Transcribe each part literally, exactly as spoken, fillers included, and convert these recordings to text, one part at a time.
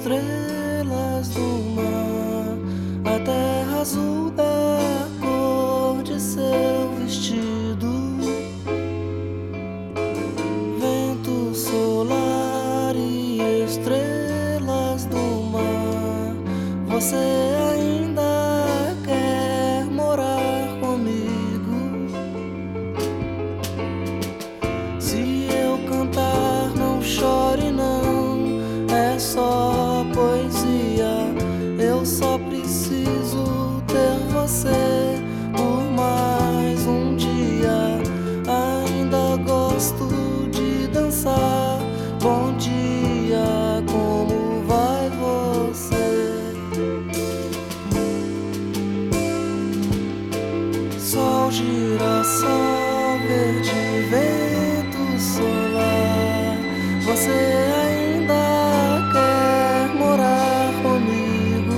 estrelas do mar, a terra azul da cor de seu vestido, vento solar e estrelas do mar. Você ainda quer morar comigo? Se eu cantar, não chore não, é só poesia. Eu só preciso ter você por mais um dia. Ainda gosto de dançar. Bom dia, como vai você? Sol, girassol, verde, vento solar. Você ainda quer morar comigo?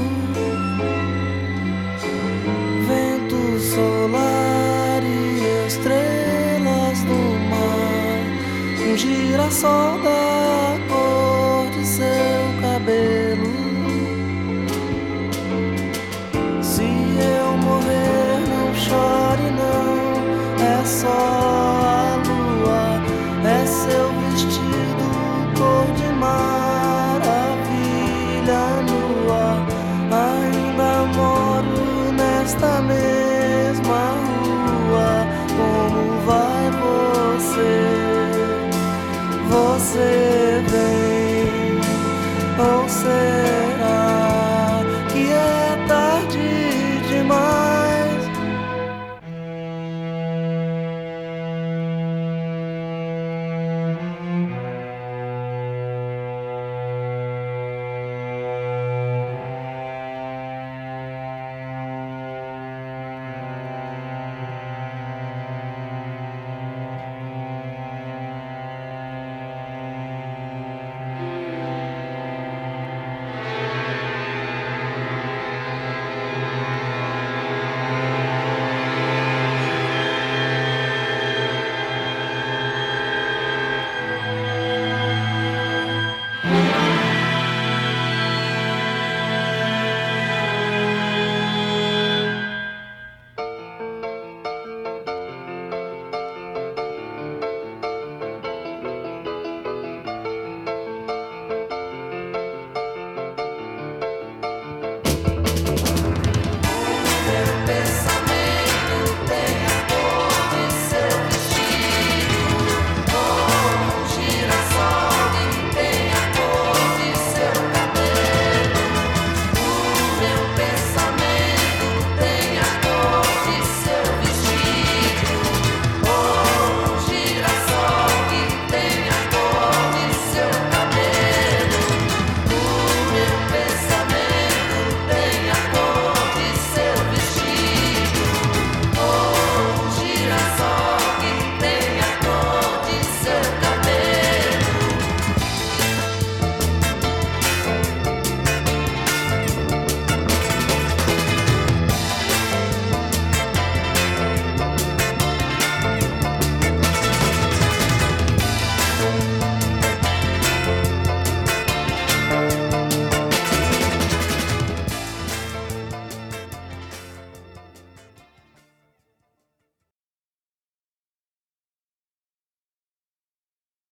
Vento solar e estrelas do mar, um girassol da cor de seu cabelo. Se eu morrer, não chore não, é só a lua, é seu vestido cor de maravilha nua. Ainda moro nesta mesma rua. Como vai você? Você vem ou sei?